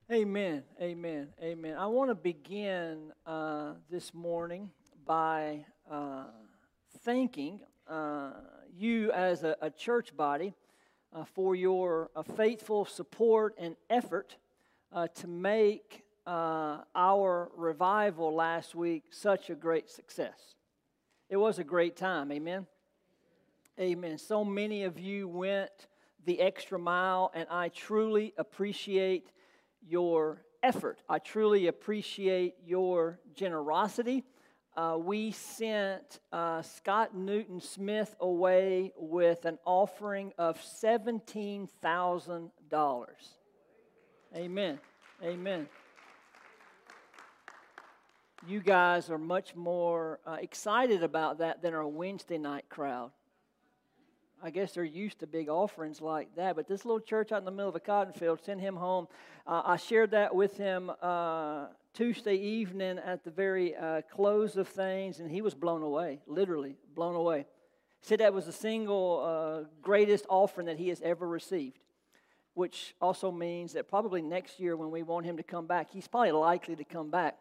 Amen, amen, amen. I want to begin this morning by thanking you as a church body for your faithful support and effort to make our revival last week such a great success. It was a great time, amen? Amen. So many of you went the extra mile, and I truly appreciate your effort. I truly appreciate your generosity. We sent Scott Newton Smith away with an offering of $17,000. Amen. Amen. You guys are much more excited about that than our Wednesday night crowd. I guess they're used to big offerings like that, but this little church out in the middle of a cotton field sent him home. I shared that with him Tuesday evening at the very close of things, and he was blown away, literally blown away. He said that was the single greatest offering that he has ever received, which also means that probably next year when we want him to come back, he's probably likely to come back.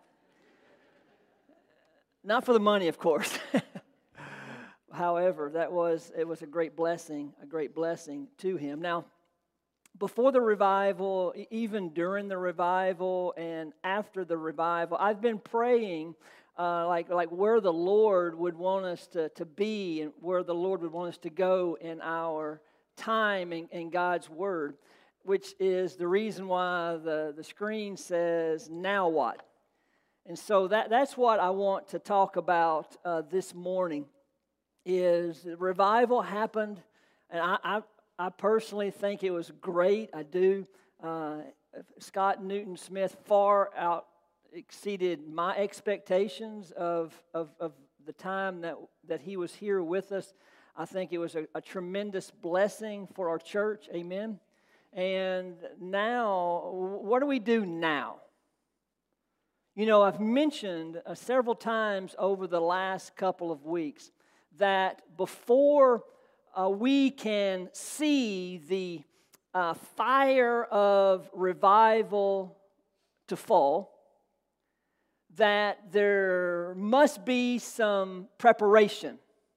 Not for the money, of course. However, it was a great blessing to him. Now, before the revival, even during the revival and after the revival, I've been praying like where the Lord would want us to be and where the Lord would want us to go in our time in God's Word, which is the reason why the screen says, "Now what?" And so that's what I want to talk about this morning. Is revival happened, and I personally think it was great. I do. Scott Newton Smith far out exceeded my expectations of the time that he was here with us. I think it was a tremendous blessing for our church. Amen. And now, what do we do now? You know, I've mentioned several times over the last couple of weeks that before we can see the fire of revival to fall, that there must be some preparation.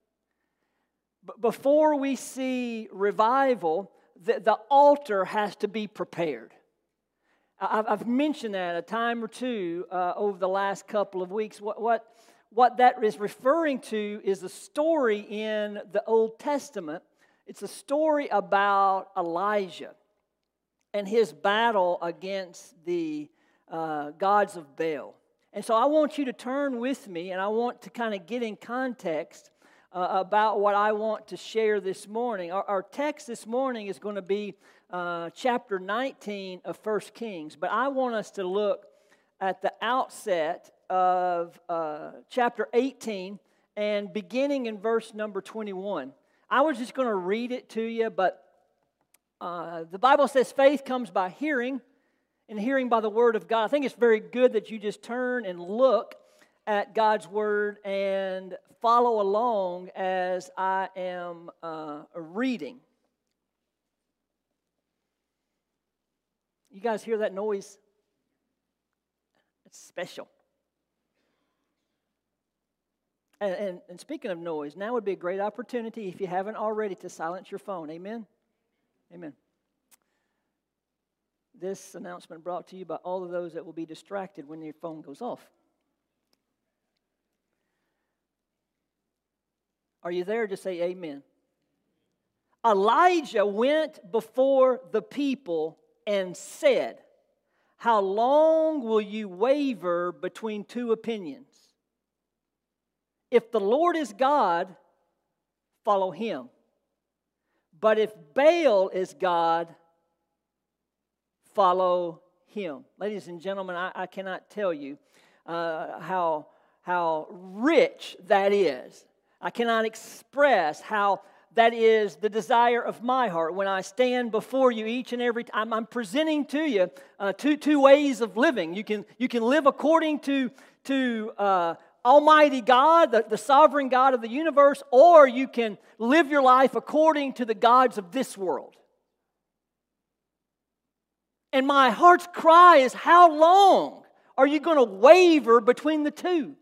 Before we see revival, the altar has to be prepared. I've mentioned that a time or two over the last couple of weeks. What that is referring to is a story in the Old Testament. It's a story about Elijah and his battle against the gods of Baal. And so I want you to turn with me, and I want to kind of get in context about what I want to share this morning. Our text this morning is going to be chapter 19 of 1 Kings, but I want us to look at the outset of chapter 18 and beginning in verse number 21. I was just going to read it to you, but the Bible says faith comes by hearing, and hearing by the Word of God. I think it's very good that you just turn and look at God's Word and follow along as I am reading. You guys hear that noise? It's special. And speaking of noise, now would be a great opportunity, if you haven't already, to silence your phone. Amen? Amen. This announcement brought to you by all of those that will be distracted when your phone goes off. Are you there? Just say amen. Elijah went before the people and said, "How long will you waver between two opinions? If the Lord is God, follow Him. But if Baal is God, follow him." Ladies and gentlemen, I cannot tell you how rich that is. I cannot express how that is the desire of my heart when I stand before you each and every time. I'm presenting to you two ways of living. You can live according to Almighty God, the sovereign God of the universe, or you can live your life according to the gods of this world. And my heart's cry is, how long are you going to waver between the two?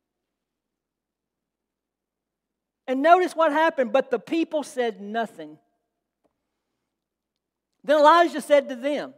And notice what happened. But the people said nothing. Then Elijah said to them,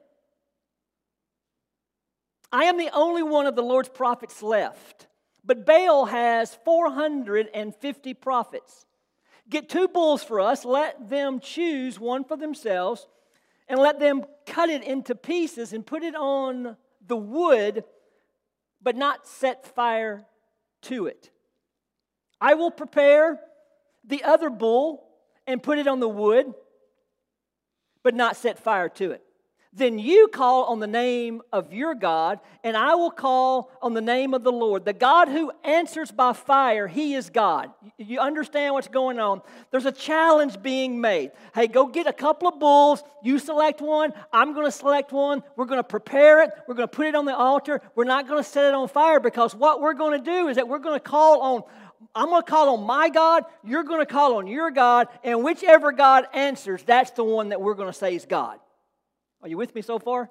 I am the only one of the Lord's prophets left, but Baal has 450 prophets. Get 2 bulls for us, let them choose one for themselves, and let them cut it into pieces and put it on the wood, but not set fire to it. I will prepare the other bull and put it on the wood, but not set fire to it. Then you call on the name of your God, and I will call on the name of the Lord. The God who answers by fire, He is God. You understand what's going on? There's a challenge being made. Hey, go get a couple of bulls. You select one. I'm going to select one. We're going to prepare it. We're going to put it on the altar. We're not going to set it on fire, because what we're going to do is that we're going to call on, I'm going to call on my God. You're going to call on your God. And whichever God answers, that's the one that we're going to say is God. Are you with me so far?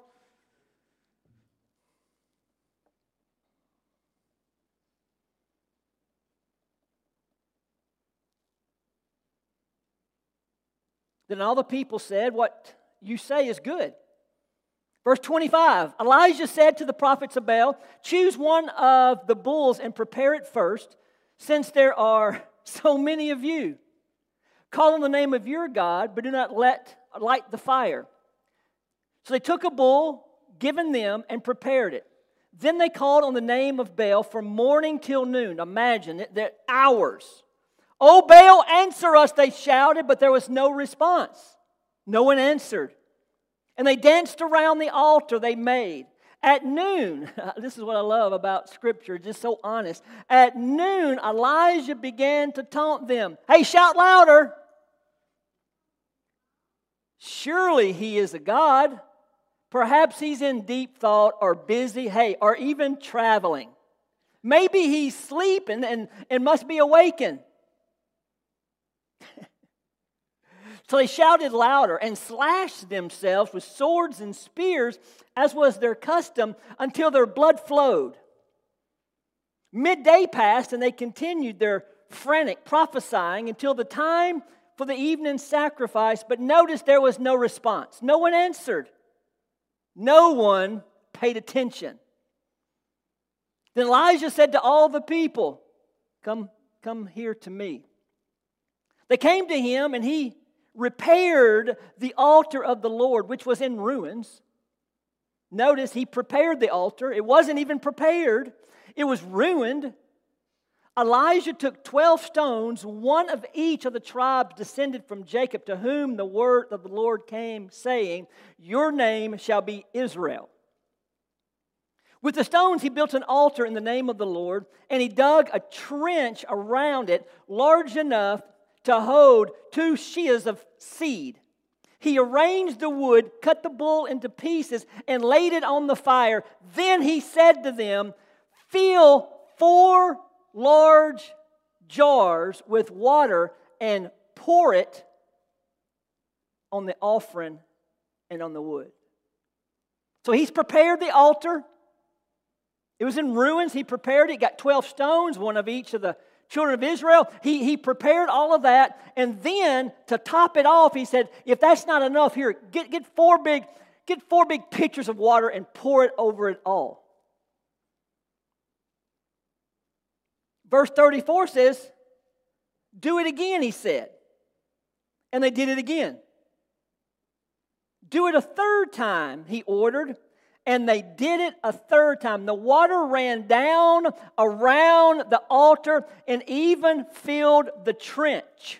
Then all the people said, what you say is good. Verse 25, Elijah said to the prophets of Baal, choose one of the bulls and prepare it first, since there are so many of you. Call on the name of your God, but do not light the fire. So they took a bull given them and prepared it. Then they called on the name of Baal from morning till noon. Imagine it, they're hours. Oh, Baal, answer us, they shouted, but there was no response. No one answered. And they danced around the altar they made. At noon, this is what I love about Scripture, just so honest. At noon, Elijah began to taunt them. Hey, shout louder. Surely he is a God. Perhaps he's in deep thought or busy, or even traveling. Maybe he's sleeping and must be awakened. So they shouted louder and slashed themselves with swords and spears, as was their custom, until their blood flowed. Midday passed, and they continued their frantic prophesying until the time for the evening sacrifice. But notice there was no response. No one answered. No one paid attention. Then Elijah said to all the people, come here to me. They came to him, and he repaired the altar of the Lord, which was in ruins. Notice, he prepared the altar. It wasn't even prepared. It was ruined. Elijah took 12 stones, one of each of the tribes descended from Jacob, to whom the word of the Lord came, saying, your name shall be Israel. With the stones he built an altar in the name of the Lord, and he dug a trench around it large enough to hold 2 sheas of seed. He arranged the wood, cut the bull into pieces, and laid it on the fire. Then he said to them, fill 4 large jars with water and pour it on the offering and on the wood. So he's prepared the altar. It was in ruins. He prepared it. He got 12 stones, one of each of the children of Israel. He prepared all of that. And then to top it off, he said, if that's not enough, here, get 4 big pitchers of water and pour it over it all. Verse 34 says, do it again, he said. And they did it again. Do it a 3rd time, he ordered. And they did it a 3rd time. The water ran down around the altar and even filled the trench.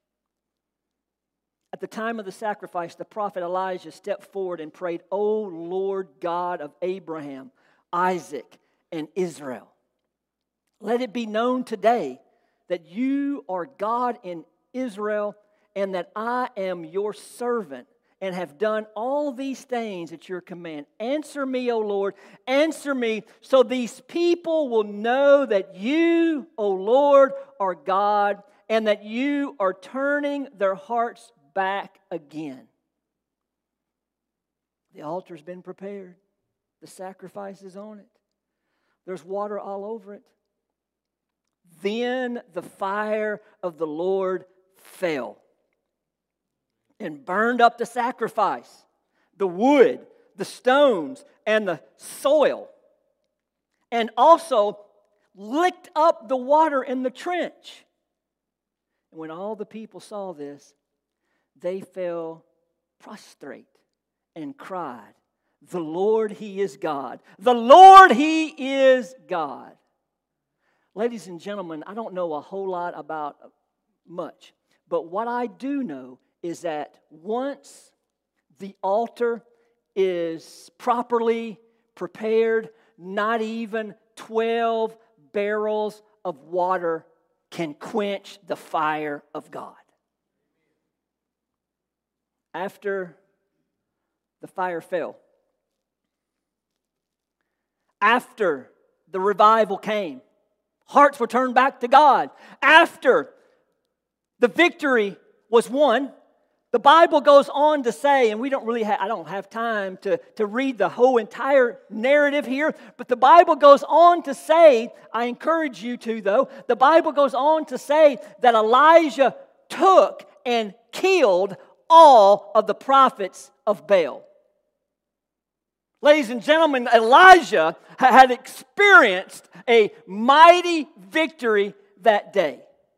At the time of the sacrifice, the prophet Elijah stepped forward and prayed, O Lord God of Abraham, Isaac, and Israel, let it be known today that you are God in Israel, and that I am your servant, and have done all these things at your command. Answer me, O Lord, answer me, so these people will know that you, O Lord, are God, and that you are turning their hearts back again. The altar's been prepared. The sacrifice is on it. There's water all over it. Then the fire of the Lord fell and burned up the sacrifice, the wood, the stones, and the soil, and also licked up the water in the trench. And when all the people saw this, they fell prostrate and cried, "The Lord, He is God. The Lord, He is God." Ladies and gentlemen, I don't know a whole lot about much, but what I do know is that once the altar is properly prepared, not even 12 barrels of water can quench the fire of God. After the fire fell, after the revival came, hearts were turned back to God. After the victory was won, the Bible goes on to say, and I don't have time to read the whole entire narrative here, but the Bible goes on to say, I encourage you to though, the Bible goes on to say that Elijah took and killed all of the prophets of Baal. Ladies and gentlemen, Elijah had experienced a mighty victory that day.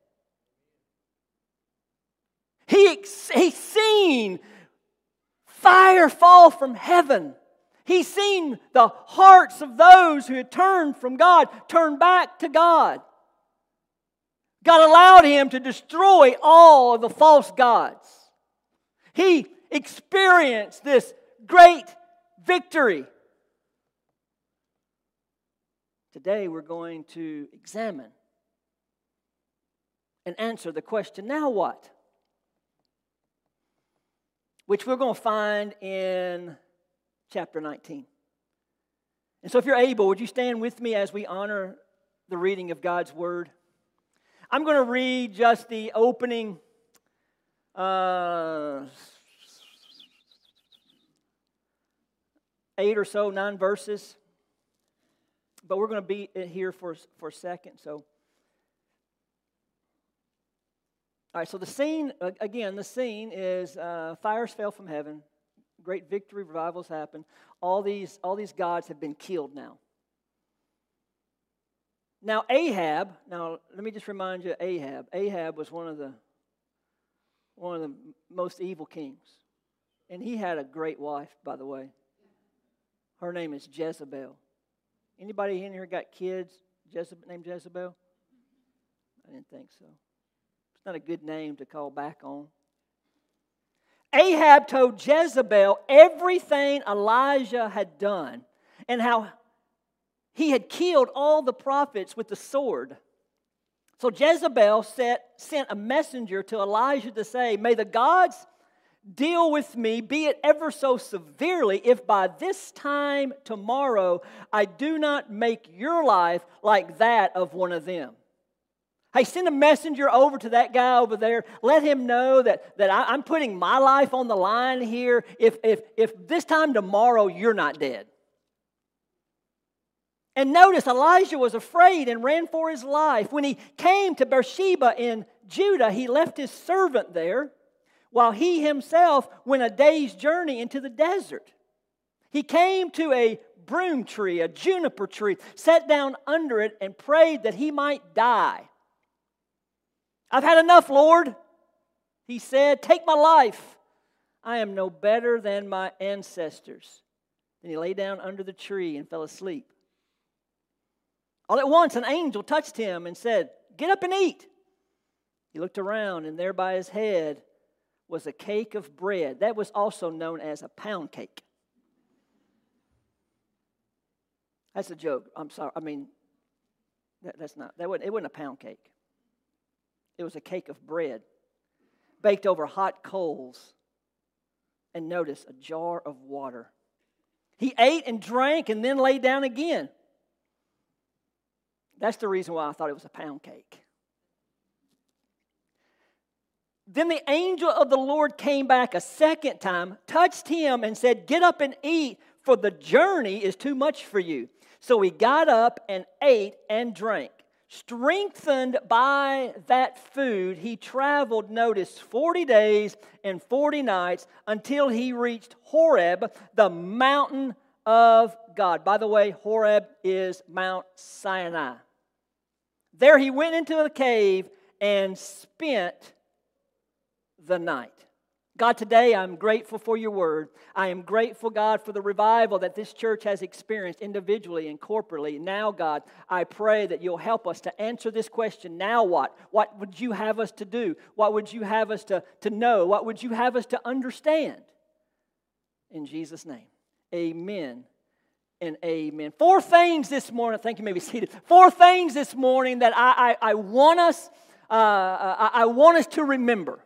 He's seen fire fall from heaven. He's seen the hearts of those who had turned from God turn back to God. God allowed him to destroy all of the false gods. He experienced this great victory. Today we're going to examine and answer the question, now what? Which we're going to find in chapter 19. And so if you're able, would you stand with me as we honor the reading of God's Word? I'm going to read just the opening 8 or so, 9 verses. But we're going to be here for a second. So, all right, so the scene is fires fell from heaven. Great victory, revivals happened. All these gods have been killed now. Now Ahab, let me just remind you of Ahab. Ahab was one of the most evil kings. And he had a great wife, by the way. Her name is Jezebel. Anybody in here got kids named Jezebel? I didn't think so. It's not a good name to call back on. Ahab told Jezebel everything Elijah had done and how he had killed all the prophets with the sword. So Jezebel sent a messenger to Elijah to say, "May the gods deal with me, be it ever so severely, if by this time tomorrow I do not make your life like that of one of them." Hey, send a messenger over to that guy over there. Let him know that I'm putting my life on the line here if this time tomorrow you're not dead. And notice, Elijah was afraid and ran for his life. When he came to Beersheba in Judah, he left his servant there, while he himself went a day's journey into the desert. He came to a broom tree, a juniper tree, sat down under it and prayed that he might die. "I've had enough, Lord," he said. "Take my life. I am no better than my ancestors." Then he lay down under the tree and fell asleep. All at once an angel touched him and said, "Get up and eat." He looked around, and there by his head was a cake of bread. That was also known as a pound cake. That's a joke. I'm sorry. I mean, it wasn't a pound cake. It was a cake of bread baked over hot coals. And notice, a jar of water. He ate and drank and then lay down again. That's the reason why I thought it was a pound cake. Then the angel of the Lord came back a second time, touched him, and said, "Get up and eat, for the journey is too much for you." So he got up and ate and drank. Strengthened by that food, he traveled, notice, 40 days and 40 nights until he reached Horeb, the mountain of God. By the way, Horeb is Mount Sinai. There he went into the cave and spent the night. God, today I'm grateful for your word. I am grateful, God, for the revival that this church has experienced individually and corporately. Now, God, I pray that you'll help us to answer this question. Now what? What would you have us to do? What would you have us to know? What would you have us to understand? In Jesus' name, amen and amen. 4 things this morning. Thank you. May be seated. 4 things this morning that I want us to remember.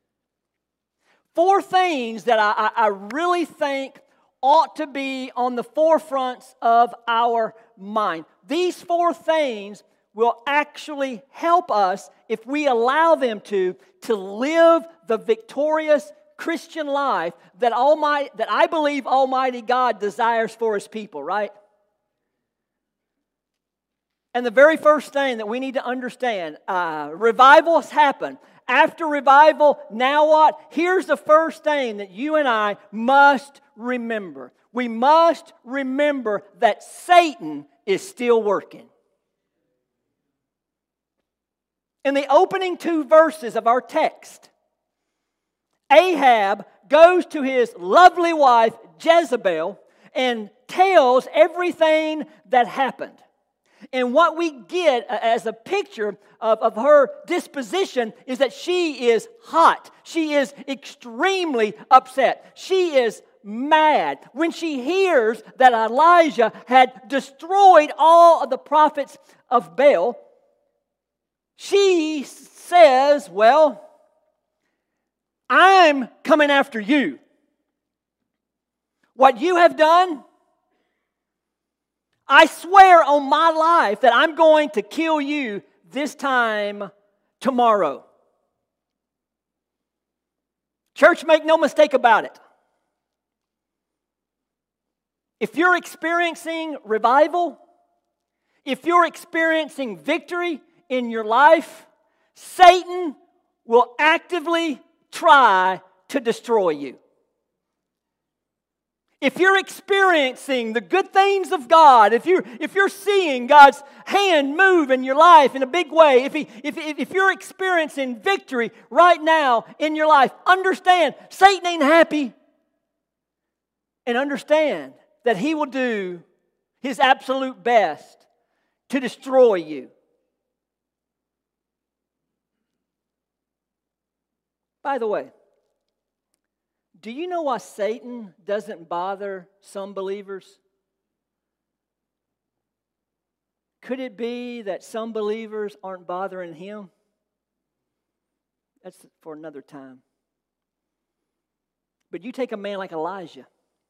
4 things that I really think ought to be on the forefronts of our mind. These 4 things will actually help us, if we allow them to live the victorious Christian life that I believe Almighty God desires for His people, right? And the very first thing that we need to understand, revivals happen. After revival, now what? Here's the first thing that you and I must remember. We must remember that Satan is still working. In the opening 2 verses of our text, Ahab goes to his lovely wife Jezebel and tells everything that happened. And what we get as a picture of her disposition is that she is hot. She is extremely upset. She is mad when she hears that Elijah had destroyed all of the prophets of Baal. She says, "Well, I'm coming after you. What you have done, I swear on my life that I'm going to kill you this time tomorrow." Church, make no mistake about it. If you're experiencing revival, if you're experiencing victory in your life, Satan will actively try to destroy you. If you're experiencing the good things of God, if you're seeing God's hand move in your life in a big way, if you're experiencing victory right now in your life, understand Satan ain't happy. And understand that he will do his absolute best to destroy you. By the way, do you know why Satan doesn't bother some believers? Could it be that some believers aren't bothering him? That's for another time. But you take a man like Elijah,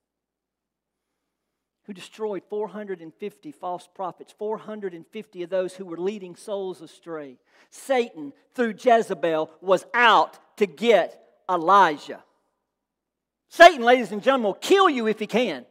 who destroyed 450 false prophets, 450 of those who were leading souls astray. Satan, through Jezebel, was out to get Elijah. Satan, ladies and gentlemen, will kill you if he can.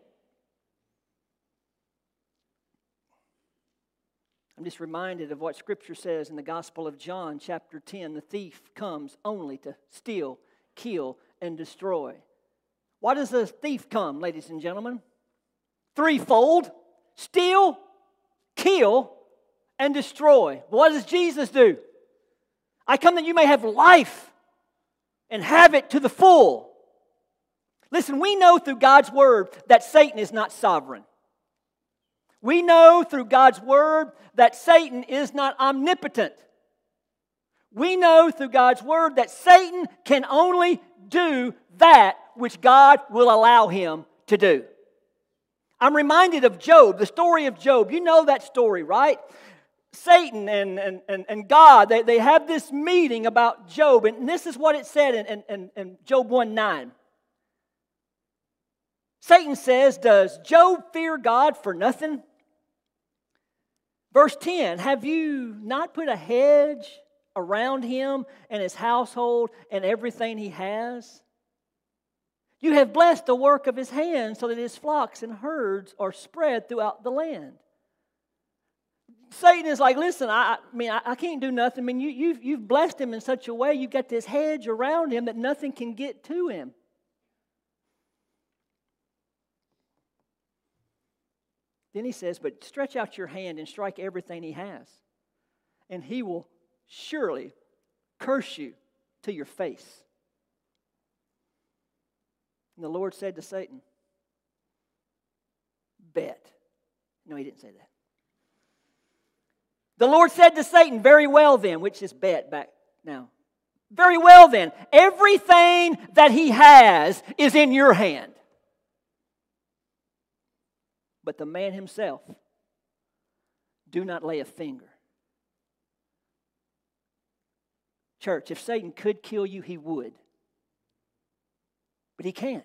I'm just reminded of what Scripture says in the Gospel of John, chapter 10. The thief comes only to steal, kill, and destroy. Why does the thief come, ladies and gentlemen? Threefold: steal, kill, and destroy. What does Jesus do? I come that you may have life and have it to the full. Listen, we know through God's Word that Satan is not sovereign. We know through God's Word that Satan is not omnipotent. We know through God's Word that Satan can only do that which God will allow him to do. I'm reminded of Job, the story of Job. You know that story, right? Satan and God, they have this meeting about Job, and this is what it said in Job 1:9. Satan says, "Does Job fear God for nothing?" Verse 10, "Have you not put a hedge around him and his household and everything he has. You have blessed the work of his hands so that his flocks and herds are spread throughout the land. Satan is like, listen, I can't do nothing. I mean, you've blessed him in such a way, you've got this hedge around him that nothing can get to him. Then he says, but stretch out your hand and strike everything he has, and he will surely curse you to your face. And the Lord said to Satan, bet. No, he didn't say that. The Lord said to Satan, very well then, which is bet back now. Very well then, everything that he has is in your hand. But the man himself, do not lay a finger. Church, if Satan could kill you, he would. But he can't.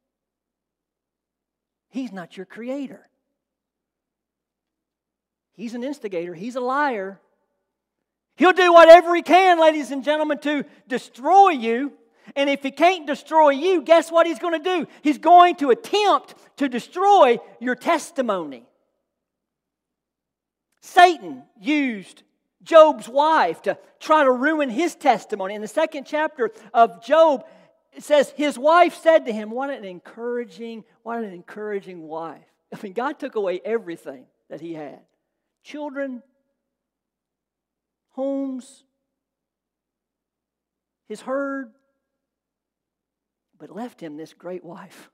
He's not your creator. He's an instigator. He's a liar. He'll do whatever he can, ladies and gentlemen, to destroy you. And if he can't destroy you, guess what he's going to do? He's going to attempt to destroy your testimony. Satan used Job's wife to try to ruin his testimony. In the 2nd chapter of Job, it says his wife said to him, what an encouraging wife. I mean, God took away everything that he had. Children, homes, his herd, but left him this great wife.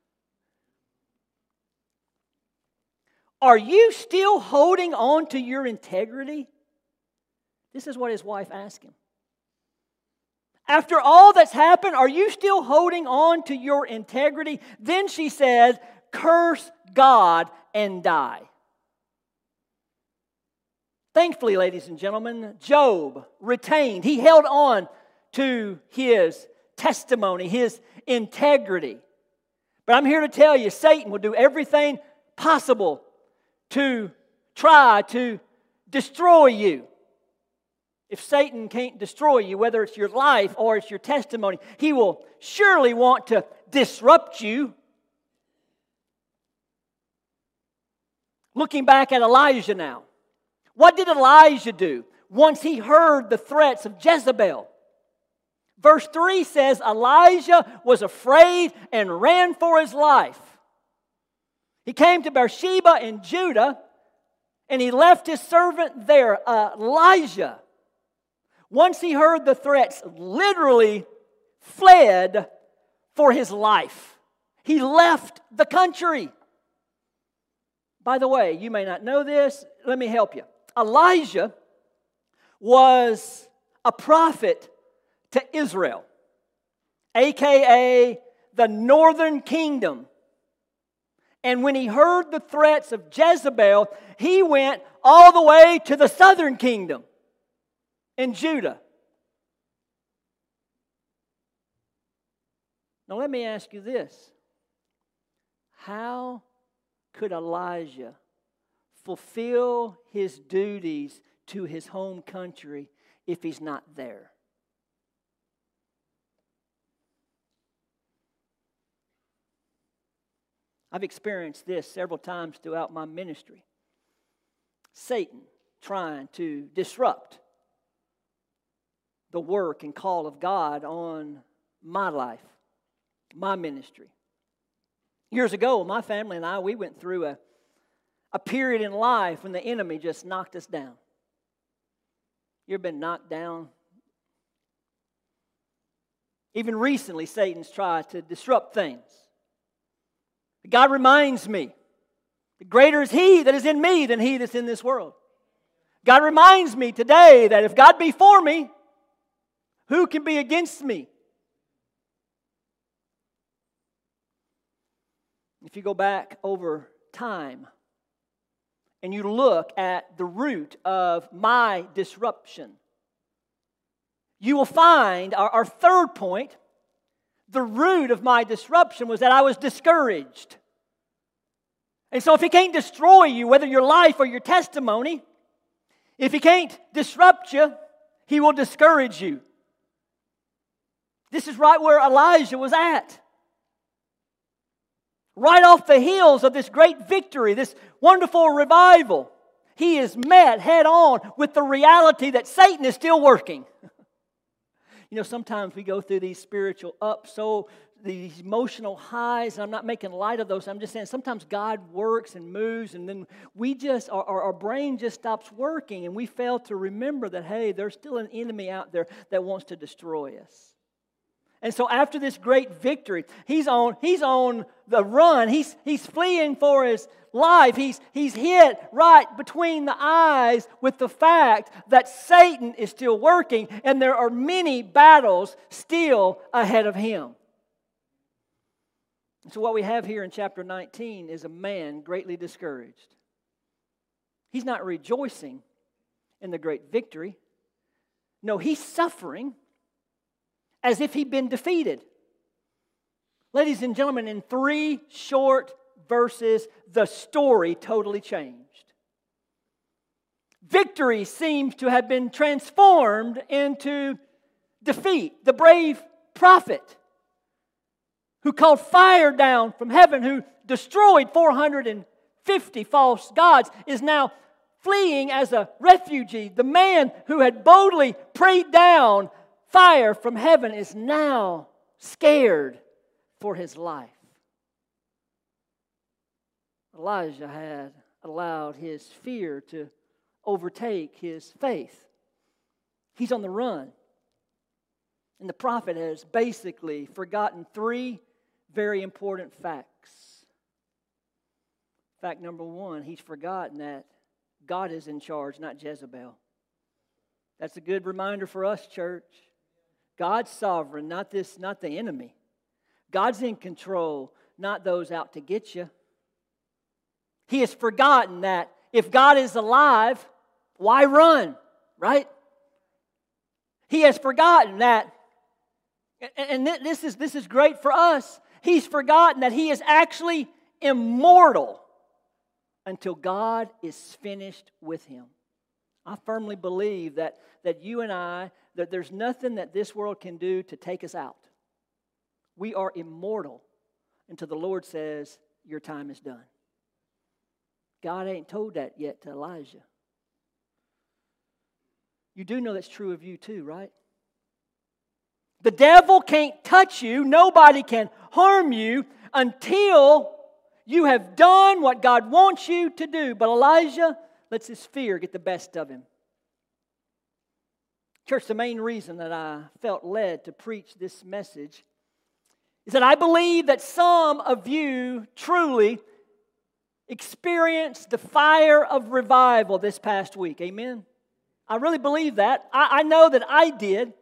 Are you still holding on to your integrity? This is what his wife asked him. After all that's happened, are you still holding on to your integrity? Then she said, curse God and die. Thankfully, ladies and gentlemen, Job retained. He held on to his testimony, his integrity. But I'm here to tell you, Satan will do everything possible to try to destroy you. If Satan can't destroy you, whether it's your life or it's your testimony, he will surely want to disrupt you. Looking back at Elijah now. What did Elijah do once he heard the threats of Jezebel? Verse 3 says, Elijah was afraid and ran for his life. He came to Beersheba in Judah, and he left his servant there, Elijah. Once he heard the threats, literally fled for his life. He left the country. By the way, you may not know this. Let me help you. Elijah was a prophet to Israel, a.k.a. the northern kingdom. And when he heard the threats of Jezebel, he went all the way to the southern kingdom in Judah. Now let me ask you this. How could Elijah fulfill his duties to his home country if he's not there? I've experienced this several times throughout my ministry. Satan trying to disrupt the work and call of God on my life, my ministry. Years ago, my family and I, we went through a period in life when the enemy just knocked us down. You ever been knocked down? Even recently, Satan's tried to disrupt things. God reminds me, the greater is He that is in me than he that's in this world. God reminds me today that if God be for me, who can be against me? If you go back over time and you look at the root of my disruption, you will find our third point. The root of my disruption was that I was discouraged. And so if He can't destroy you, whether your life or your testimony, if He can't disrupt you, he will discourage you. This is right where Elijah was at. Right off the heels of this great victory, this wonderful revival, he is met head on with the reality that Satan is still working. You know, sometimes we go through these spiritual ups, these emotional highs, and I'm not making light of those. I'm just saying sometimes God works and moves, and then we just, our brain just stops working, and we fail to remember that, hey, there's still an enemy out there that wants to destroy us. And so after this great victory, he's on the run. He's fleeing for his life. He's hit right between the eyes with the fact that Satan is still working, and there are many battles still ahead of him. So what we have here in chapter 19 is a man greatly discouraged. He's not rejoicing in the great victory. No, he's suffering as if he'd been defeated. Ladies and gentlemen, in 3 short verses, the story totally changed. Victory seems to have been transformed into defeat. The brave prophet who called fire down from heaven, who destroyed 450 false gods, is now fleeing as a refugee. The man who had boldly prayed down fire from heaven is now scared for his life. Elijah had allowed his fear to overtake his faith. He's on the run. And the prophet has basically forgotten 3 very important facts. Fact number 1, he's forgotten that God is in charge, not Jezebel. That's a good reminder for us, church. God's sovereign, not the enemy. God's in control, not those out to get you. He has forgotten that if God is alive, why run, right? He has forgotten that, and this is great for us. He's forgotten that he is actually immortal until God is finished with him. I firmly believe that you and I, that there's nothing that this world can do to take us out. We are immortal until the Lord says, your time is done. God ain't told that yet to Elijah. You do know that's true of you too, right? The devil can't touch you. Nobody can harm you until you have done what God wants you to do. But Elijah lets his fear get the best of him. Church, the main reason that I felt led to preach this message is that I believe that some of you truly experienced the fire of revival this past week. Amen? I really believe that. I know that I did.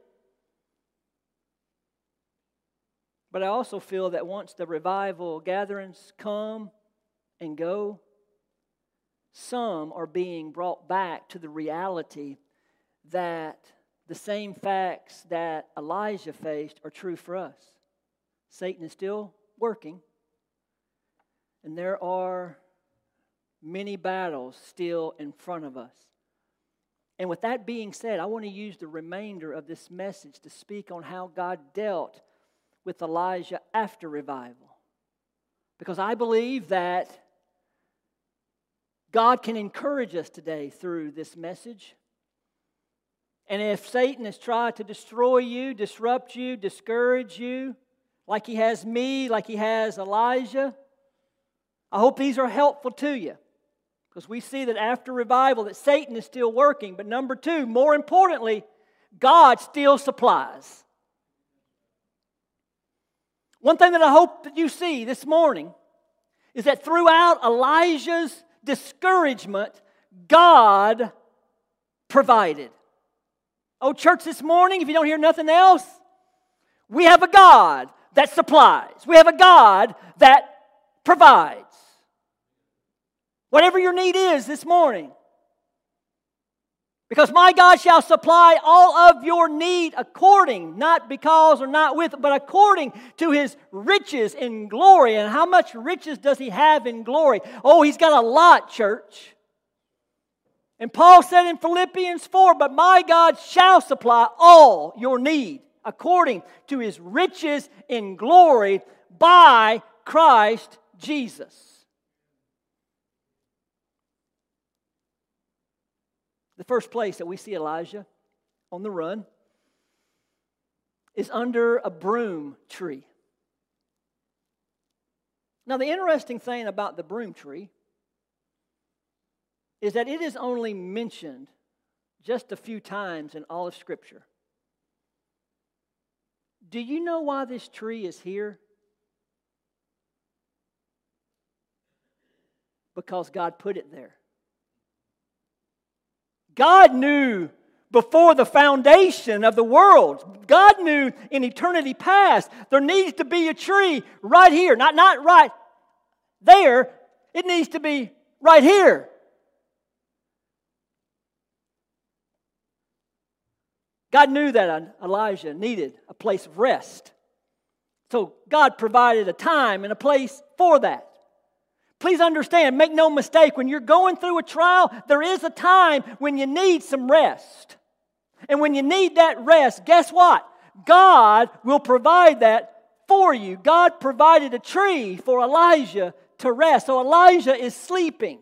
But I also feel that once the revival gatherings come and go, some are being brought back to the reality that the same facts that Elijah faced are true for us. Satan is still working, and there are many battles still in front of us. And with that being said, I want to use the remainder of this message to speak on how God dealt with Elijah after revival. Because I believe that God can encourage us today through this message. And if Satan has tried to destroy you, disrupt you, discourage you, like he has me, like he has Elijah, I hope these are helpful to you. Because we see that after revival that Satan is still working. But number 2, more importantly, God still supplies. One thing that I hope that you see this morning is that throughout Elijah's discouragement, God provided. Oh, church, this morning, if you don't hear nothing else, we have a God that supplies. We have a God that provides. Whatever your need is this morning. Because my God shall supply all of your need according, not because or not with, but according to His riches in glory. And how much riches does He have in glory? Oh, He's got a lot, church. And Paul said in Philippians 4, but my God shall supply all your need according to His riches in glory by Christ Jesus. The first place that we see Elijah on the run is under a broom tree. Now, the interesting thing about the broom tree is that it is only mentioned just a few times in all of Scripture. Do you know why this tree is here? Because God put it there. God knew before the foundation of the world. God knew in eternity past there needs to be a tree right here. Not right there. It needs to be right here. God knew that Elijah needed a place of rest. So God provided a time and a place for that. Please understand, make no mistake, when you're going through a trial, there is a time when you need some rest. And when you need that rest, guess what? God will provide that for you. God provided a tree for Elijah to rest. So Elijah is sleeping.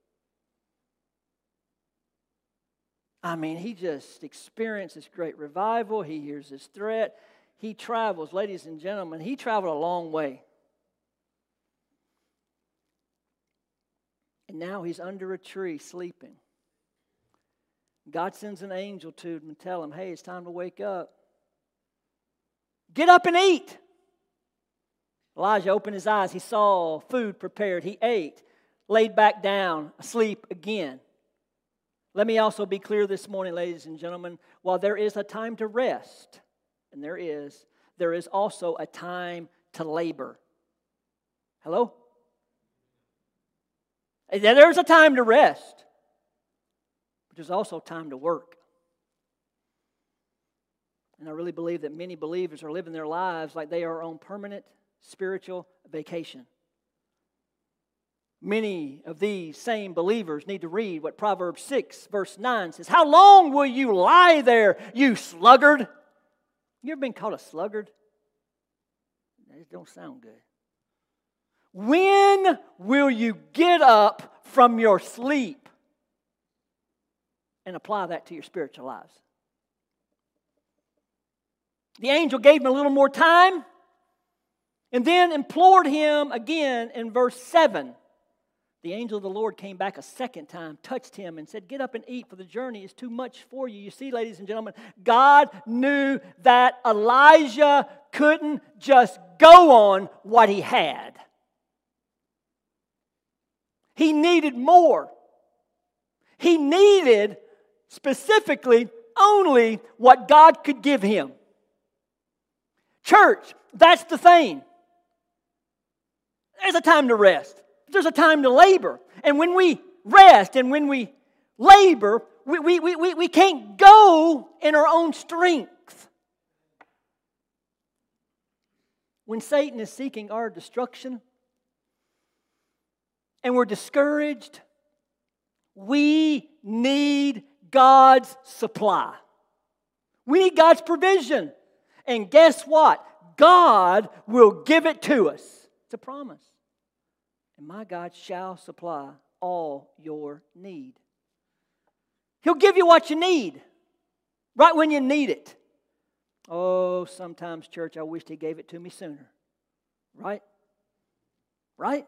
I mean, he just experiences great revival. He hears this threat. He travels, ladies and gentlemen, he traveled a long way. And now he's under a tree sleeping. God sends an angel to him and tell him, hey, it's time to wake up. Get up and eat. Elijah opened his eyes. He saw food prepared. He ate, laid back down, asleep again. Let me also be clear this morning, ladies and gentlemen, while there is a time to rest, and there is also a time to labor. Hello? There's a time to rest, but there's also time to work. And I really believe that many believers are living their lives like they are on permanent spiritual vacation. Many of these same believers need to read what Proverbs 6 verse 9 says. How long will you lie there, you sluggard? You ever been called a sluggard? That don't sound good. When will you get up from your sleep and apply that to your spiritual lives? The angel gave him a little more time and then implored him again in verse 7. The angel of the Lord came back a second time, touched him, and said, get up and eat, for the journey is too much for you. You see, ladies and gentlemen, God knew that Elijah couldn't just go on what he had. He needed more. He needed specifically only what God could give him. Church, that's the thing. There's a time to rest. There's a time to labor. And when we rest and when we labor, we can't go in our own strength. When Satan is seeking our destruction and we're discouraged, we need God's supply. We need God's provision. And guess what? God will give it to us. It's a promise. And my God shall supply all your need. He'll give you what you need, right when you need it. Oh, sometimes, church, I wish He gave it to me sooner. Right? Right?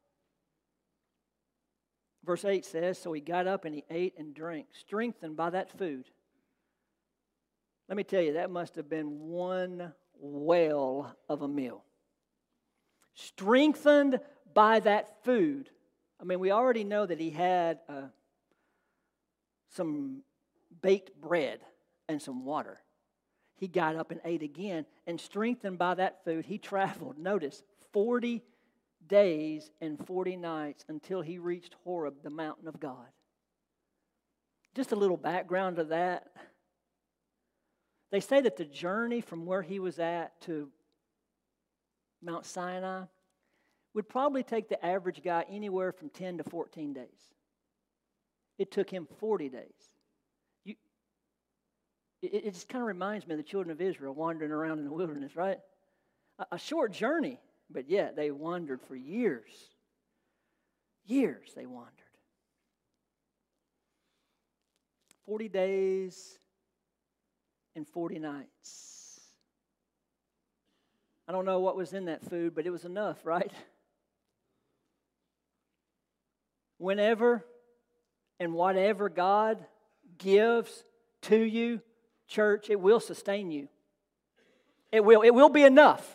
Verse 8 says, so he got up and he ate and drank, strengthened by that food. Let me tell you, that must have been one whale of a meal. Strengthened by that food. I mean, we already know that he had some baked bread and some water. He got up and ate again, and strengthened by that food, he traveled, notice, 40 days and 40 nights until he reached Horeb, the mountain of God. Just a little background to that. They say that the journey from where he was at to Mount Sinai would probably take the average guy anywhere from 10 to 14 days. It took him 40 days. It just kind of reminds me of the children of Israel wandering around in the wilderness, right? A short journey, but yet they wandered for years. Years they wandered. 40 days and 40 nights. I don't know what was in that food, but it was enough, right? Whenever and whatever God gives to you, church, it will sustain you. It will be enough.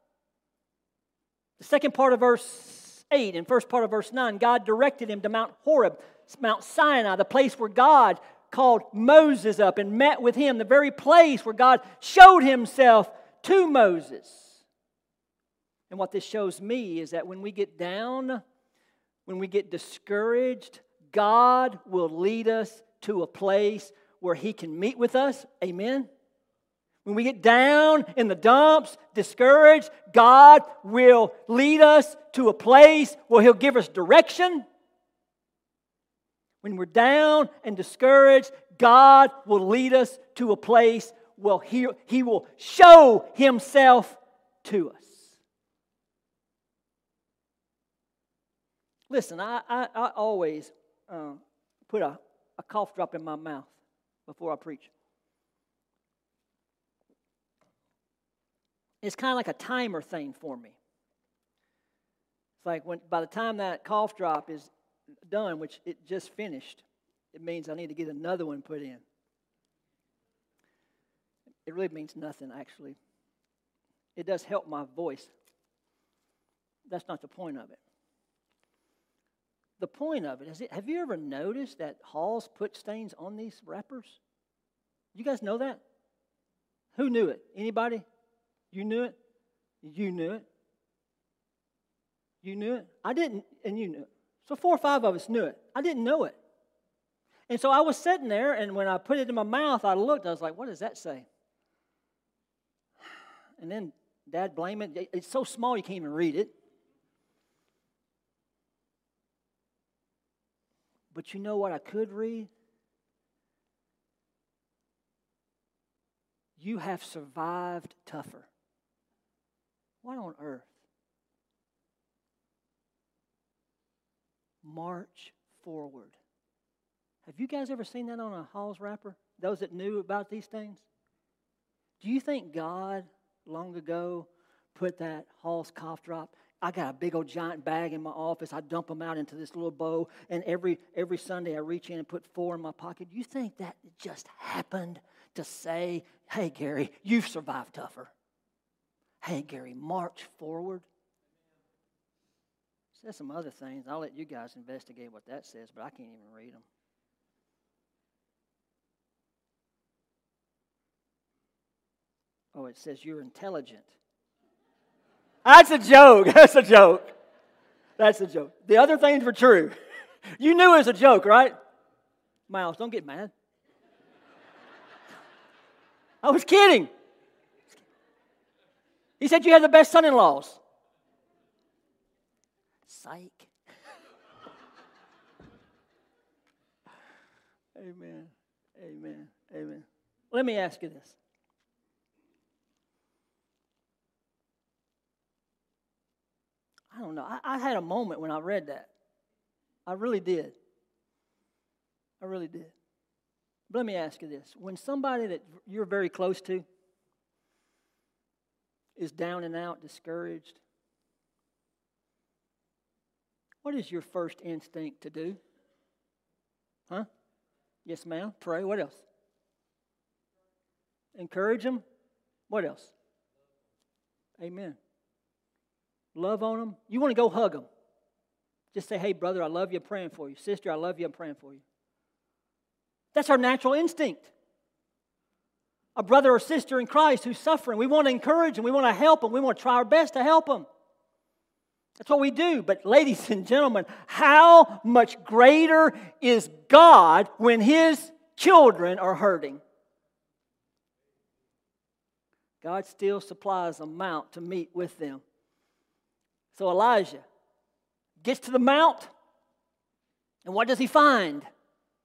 The second part of verse 8 and first part of verse 9, God directed him to Mount Horeb, Mount Sinai, the place where God called Moses up and met with him, the very place where God showed himself to Moses. And what this shows me is that when we get down, when we get discouraged, God will lead us to a place where He can meet with us. Amen? When we get down in the dumps, discouraged, God will lead us to a place where He'll give us direction. When we're down and discouraged, God will lead us to a place where He will show Himself to us. Listen, I always put a cough drop in my mouth before I preach. It's kind of like a timer thing for me. It's like by the time that cough drop is done, which it just finished, it means I need to get another one put in. It really means nothing, actually. It does help my voice. That's not the point of it. The point of it is, have you ever noticed that Halls put stains on these wrappers? You guys know that? Who knew it? Anybody? You knew it? You knew it? You knew it? I didn't, and you knew it. So 4 or 5 of us knew it. I didn't know it. And so I was sitting there, and when I put it in my mouth, I looked, I was like, what does that say? And then Dad blamed it. It's so small you can't even read it. But you know what I could read? You have survived tougher. What on earth? March forward. Have you guys ever seen that on a Halls wrapper? Those that knew about these things? Do you think God long ago put that Halls cough drop? I got a big old giant bag in my office. I dump them out into this little bowl, and every Sunday I reach in and put 4 in my pocket. Do you think that just happened to say, hey, Gary, you've survived tougher? Hey, Gary, march forward. It says some other things. I'll let you guys investigate what that says, but I can't even read them. Oh, it says you're intelligent. That's a joke. That's a joke. That's a joke. The other things were true. You knew it was a joke, right? Miles, don't get mad. I was kidding. He said you have the best son-in-laws. Psych. Amen. Amen. Amen. Let me ask you this. I don't know. I had a moment when I read that. I really did. I really did. But let me ask you this. When somebody that you're very close to is down and out, discouraged, what is your first instinct to do? Huh? Yes, ma'am. Pray. What else? Encourage them. What else? Amen. Love on them. You want to go hug them. Just say, hey, brother, I love you. I'm praying for you. Sister, I love you. I'm praying for you. That's our natural instinct. A brother or sister in Christ who's suffering, we want to encourage them. We want to help them. We want to try our best to help them. That's what we do. But ladies and gentlemen, how much greater is God when His children are hurting? God still supplies a mount to meet with them. So Elijah gets to the mount, and what does he find?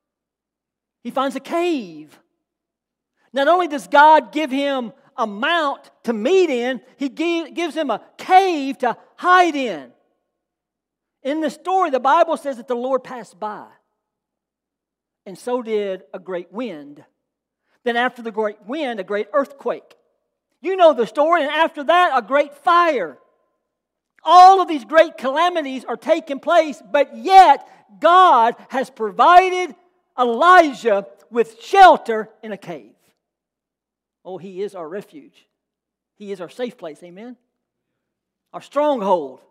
He finds a cave. Not only does God give him a mount to meet in, He gives him a cave to hide in. In the story, the Bible says that the Lord passed by. And so did a great wind. Then after the great wind, a great earthquake. You know the story. And after that, a great fire. All of these great calamities are taking place, but yet God has provided Elijah with shelter in a cave. Oh, He is our refuge. He is our safe place, amen? Our stronghold.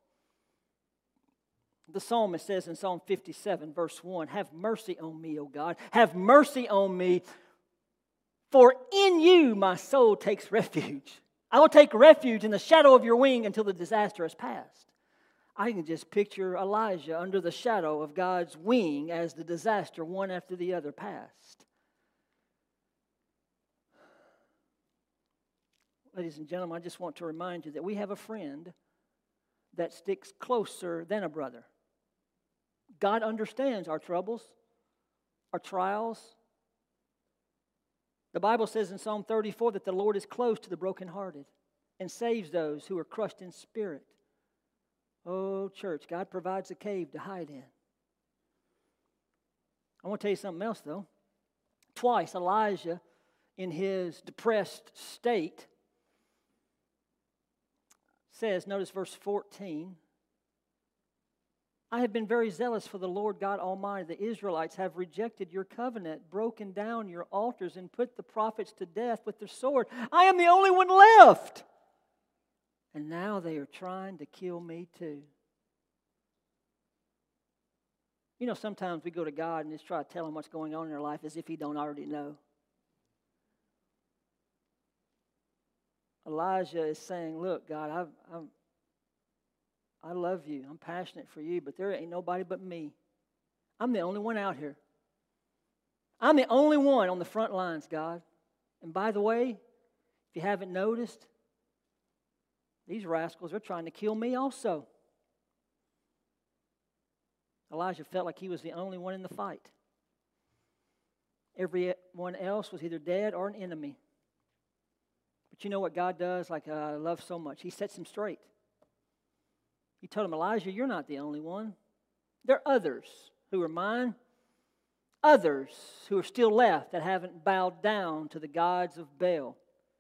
The psalmist says in Psalm 57, verse 1, "Have mercy on me, O God. Have mercy on me, for in you my soul takes refuge. I will take refuge in the shadow of your wing until the disaster has passed." I can just picture Elijah under the shadow of God's wing as the disaster one after the other passed. Ladies and gentlemen, I just want to remind you that we have a friend that sticks closer than a brother. God understands our troubles, our trials. The Bible says in Psalm 34 that the Lord is close to the brokenhearted and saves those who are crushed in spirit. Oh, church, God provides a cave to hide in. I want to tell you something else, though. Twice, Elijah, in his depressed state, says, notice verse 14, "I have been very zealous for the Lord God Almighty. The Israelites have rejected your covenant, broken down your altars, and put the prophets to death with the sword. I am the only one left. And now they are trying to kill me too." You know, sometimes we go to God and just try to tell Him what's going on in our life as if He don't already know. Elijah is saying, "Look, God, I love you. I'm passionate for you, but there ain't nobody but me. I'm the only one out here. I'm the only one on the front lines, God. And by the way, if you haven't noticed, these rascals are trying to kill me also." Elijah felt like he was the only one in the fight. Everyone else was either dead or an enemy. But you know what God does, like I love so much? He sets him straight. He told him, "Elijah, you're not the only one. There are others who are mine. Others who are still left that haven't bowed down to the gods of Baal."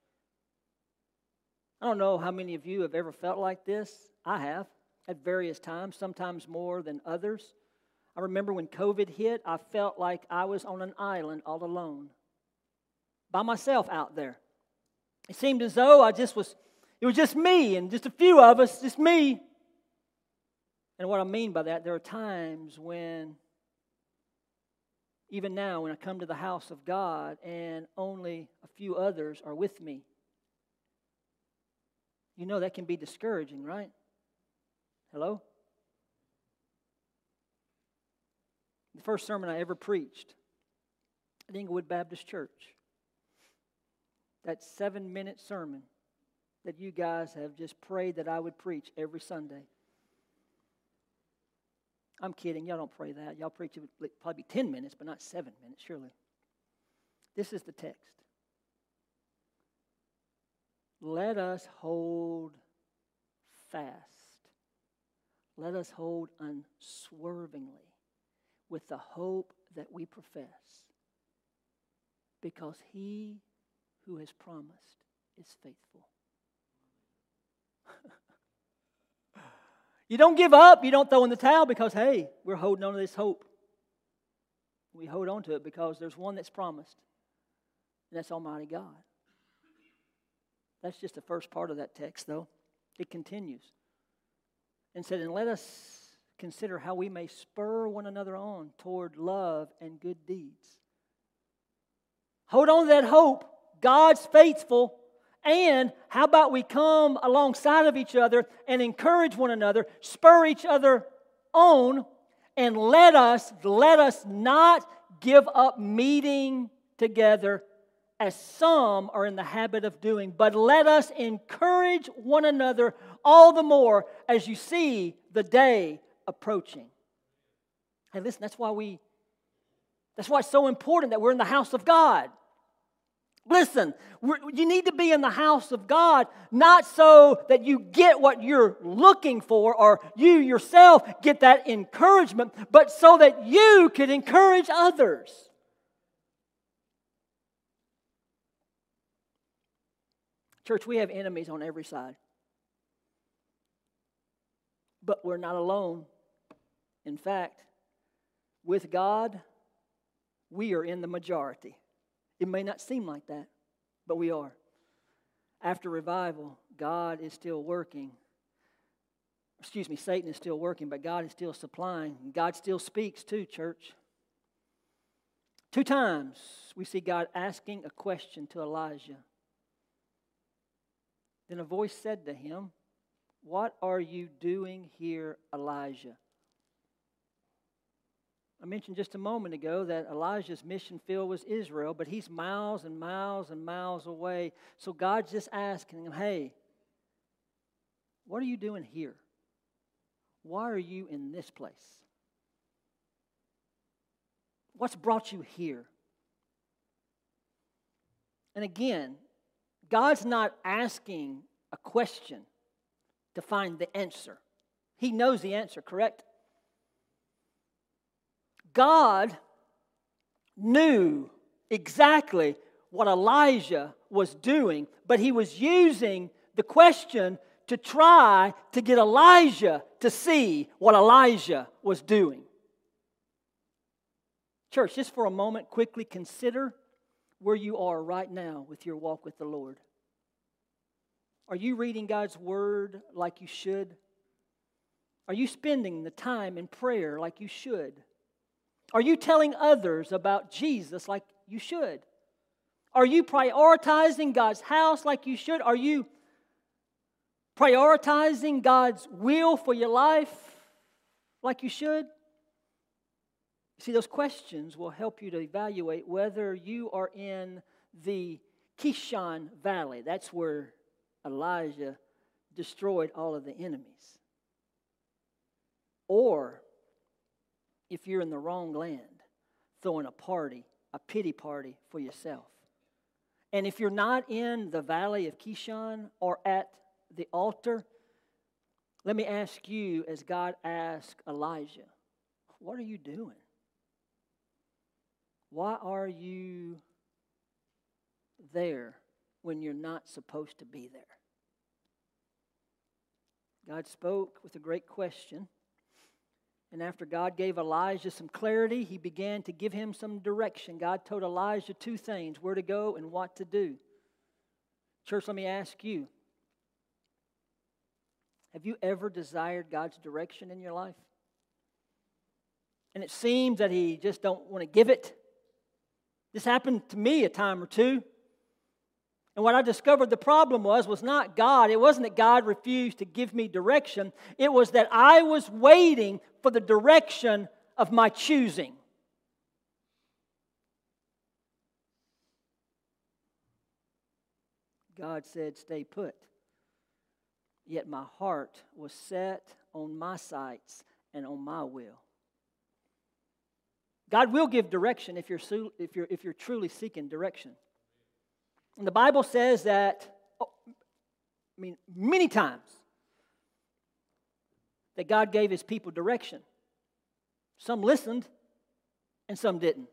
I don't know how many of you have ever felt like this. I have, at various times, sometimes more than others. I remember when COVID hit, I felt like I was on an island all alone, by myself out there. It seemed as though it was just me and just a few of us, just me. And what I mean by that, there are times when, even now, when I come to the house of God and only a few others are with me, you know that can be discouraging, right? Hello? The first sermon I ever preached at Inglewood Baptist Church, that 7-minute sermon that you guys have just prayed that I would preach every Sunday. I'm kidding. Y'all don't pray that. Y'all preach it would probably be 10 minutes, but not 7 minutes, surely. This is the text. "Let us hold fast. Let us hold unswervingly with the hope that we profess, because He who has promised is faithful." You don't give up. You don't throw in the towel because, hey, we're holding on to this hope. We hold on to it because there's one that's promised, and that's Almighty God. That's just the first part of that text, though. It continues and said, "And let us consider how we may spur one another on toward love and good deeds." Hold on to that hope. God's faithful. And how about we come alongside of each other and encourage one another, spur each other on, and let us not give up meeting together as some are in the habit of doing, but let us encourage one another all the more as you see the day approaching. Hey, listen, that's why we That's why it's so important that we're in the house of God. Listen, you need to be in the house of God, not so that you get what you're looking for or you yourself get that encouragement, but so that you can encourage others. Church, we have enemies on every side. But we're not alone. In fact, with God, we are in the majority. It may not seem like that, but we are. After revival, God is still working. Satan is still working, but God is still supplying. God still speaks too, church. 2 times we see God asking a question to Elijah. Then a voice said to him, "What are you doing here, Elijah?" I mentioned just a moment ago that Elijah's mission field was Israel, but he's miles and miles and miles away. So God's just asking him, hey, what are you doing here? Why are you in this place? What's brought you here? And again, God's not asking a question to find the answer. He knows the answer, correct? God knew exactly what Elijah was doing, but he was using the question to try to get Elijah to see what Elijah was doing. Church, just for a moment, quickly consider where you are right now with your walk with the Lord. Are you reading God's Word like you should? Are you spending the time in prayer like you should? Are you telling others about Jesus like you should? Are you prioritizing God's house like you should? Are you prioritizing God's will for your life like you should? See, those questions will help you to evaluate whether you are in the Kishon Valley. That's where Elijah destroyed all of the enemies. Or if you're in the wrong land, throwing a pity party for yourself. And if you're not in the valley of Kishon or at the altar, let me ask you, as God asked Elijah, what are you doing? Why are you there when you're not supposed to be there? God spoke with a great question. And after God gave Elijah some clarity, he began to give him some direction. God told Elijah 2 things, where to go and what to do. Church, let me ask you, have you ever desired God's direction in your life? And it seems that he just don't want to give it. This happened to me a time or two. And what I discovered the problem was not God. It wasn't that God refused to give me direction. It was that I was waiting for the direction of my choosing. God said, stay put. Yet my heart was set on my sights and on my will. God will give direction if you're truly seeking direction. And the Bible says that, many times, that God gave His people direction. Some listened and some didn't.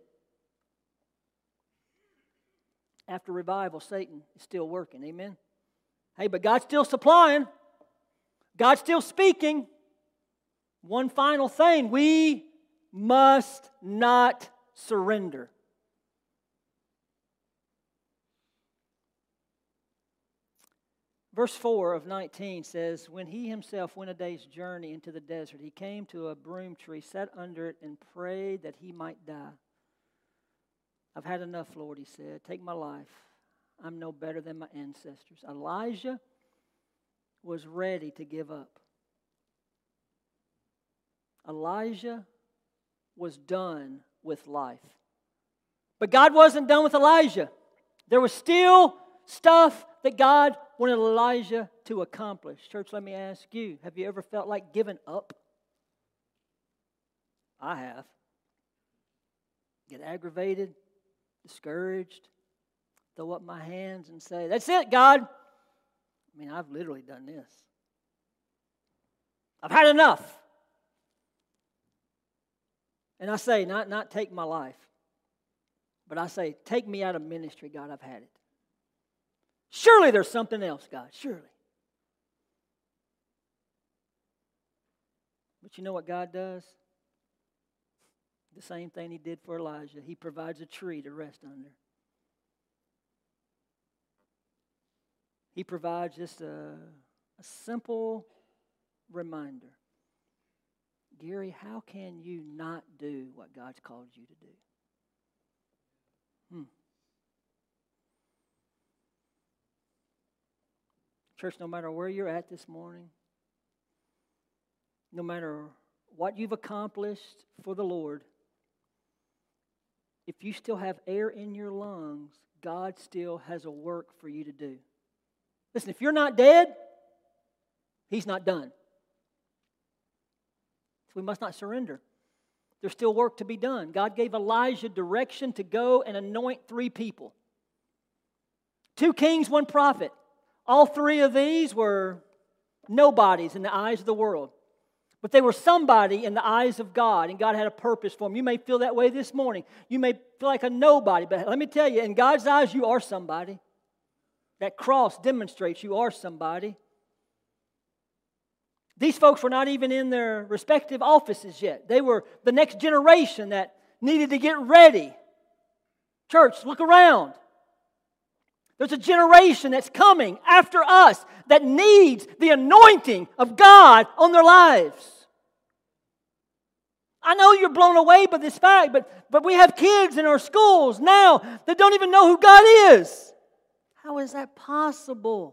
After revival, Satan is still working. Amen? Hey, but God's still supplying. God's still speaking. One final thing, we must not surrender. Verse 4 of 19 says, when he himself went a day's journey into the desert, he came to a broom tree, sat under it, and prayed that he might die. I've had enough, Lord, he said. Take my life. I'm no better than my ancestors. Elijah was ready to give up. Elijah was done with life. But God wasn't done with Elijah. There was still stuff that God wanted Elijah to accomplish. Church, let me ask you, have you ever felt like giving up? I have. get aggravated, discouraged, throw up my hands and say, "That's it, God." I mean, I've literally done this. I've had enough. And I say, not take my life, but I say, take me out of ministry, God, I've had it. Surely there's something else, God, surely. But you know what God does? The same thing He did for Elijah. He provides a tree to rest under. He provides just a simple reminder. Gary, how can you not do what God's called you to do? Church, no matter where you're at this morning, no matter what you've accomplished for the Lord, if you still have air in your lungs, God still has a work for you to do. Listen, if you're not dead, He's not done. So we must not surrender. There's still work to be done. God gave Elijah direction to go and anoint 3 people. 2 kings, 1 prophet. All 3 of these were nobodies in the eyes of the world. But they were somebody in the eyes of God, and God had a purpose for them. You may feel that way this morning. You may feel like a nobody, but let me tell you, in God's eyes, you are somebody. That cross demonstrates you are somebody. These folks were not even in their respective offices yet. They were the next generation that needed to get ready. Church, look around. There's a generation that's coming after us that needs the anointing of God on their lives. I know you're blown away by this fact, but we have kids in our schools now that don't even know who God is. How is that possible?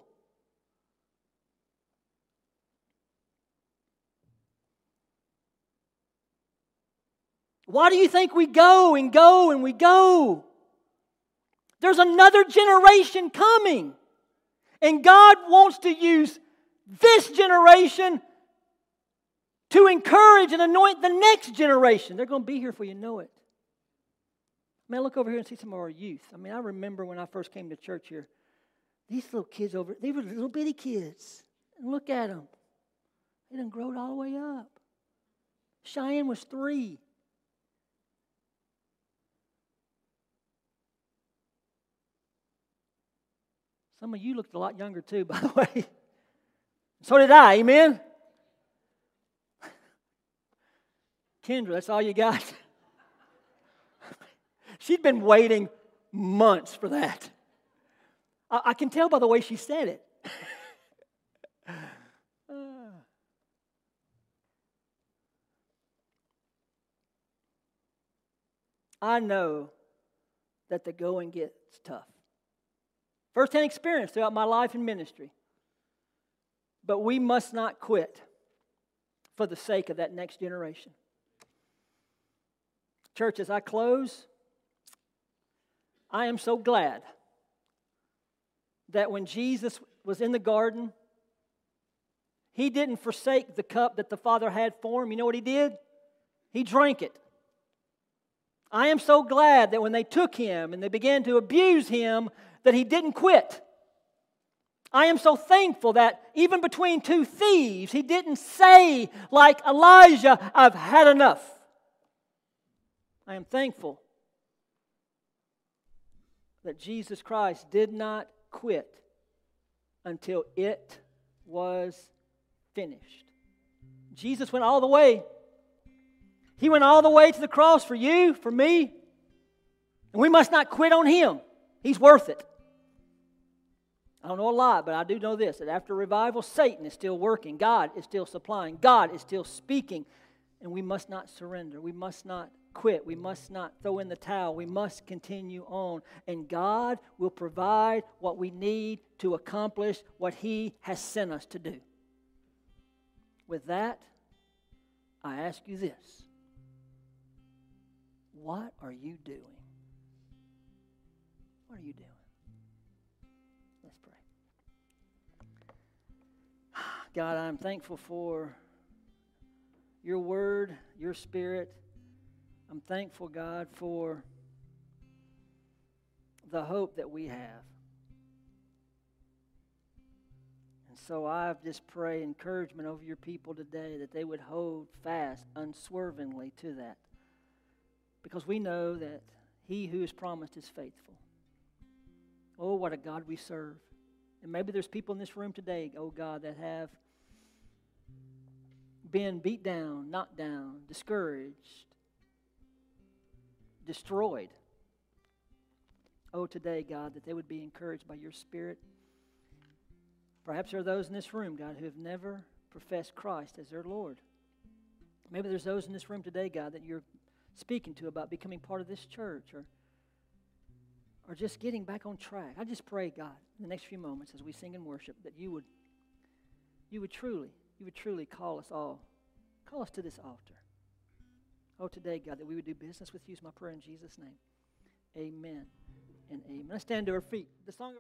Why do you think we go and go and we go? There's another generation coming. And God wants to use this generation to encourage and anoint the next generation. They're going to be here before you know it. Man, look over here and see some of our youth. I mean, I remember when I first came to church here, these little kids they were little bitty kids. And look at them. They done growed all the way up. Cheyenne was 3. Some of you looked a lot younger too, by the way. So did I, amen? Kendra, that's all you got? She'd been waiting months for that. I can tell by the way she said it. I know that the going gets tough. First-hand experience throughout my life in ministry. But we must not quit for the sake of that next generation. Church, as I close, I am so glad that when Jesus was in the garden, He didn't forsake the cup that the Father had for Him. You know what He did? He drank it. I am so glad that when they took Him and they began to abuse Him, that He didn't quit. I am so thankful that even between 2 thieves, He didn't say like Elijah, "I've had enough." I am thankful that Jesus Christ did not quit until it was finished. Jesus went all the way. He went all the way to the cross for you, for me. And we must not quit on Him. He's worth it. I don't know a lot, but I do know this, that after revival, Satan is still working. God is still supplying. God is still speaking. And we must not surrender. We must not quit. We must not throw in the towel. We must continue on. And God will provide what we need to accomplish what He has sent us to do. With that, I ask you this. What are you doing? What are you doing? Let's pray. God, I'm thankful for Your Word, Your Spirit. I'm thankful, God, for the hope that we have. And so I just pray encouragement over your people today that they would hold fast unswervingly to that. Because we know that he who is promised is faithful. Oh, what a God we serve. And maybe there's people in this room today, oh God, that have been beat down, knocked down, discouraged, destroyed. Oh, today, God, that they would be encouraged by your Spirit. Perhaps there are those in this room, God, who have never professed Christ as their Lord. Maybe there's those in this room today, God, that you're speaking to about becoming part of this church or just getting back on track. I just pray, God, in the next few moments as we sing and worship, that you would truly call us to this altar. Oh, today, God, that we would do business with you is my prayer in Jesus' name. Amen and amen. Let's stand to our feet. The song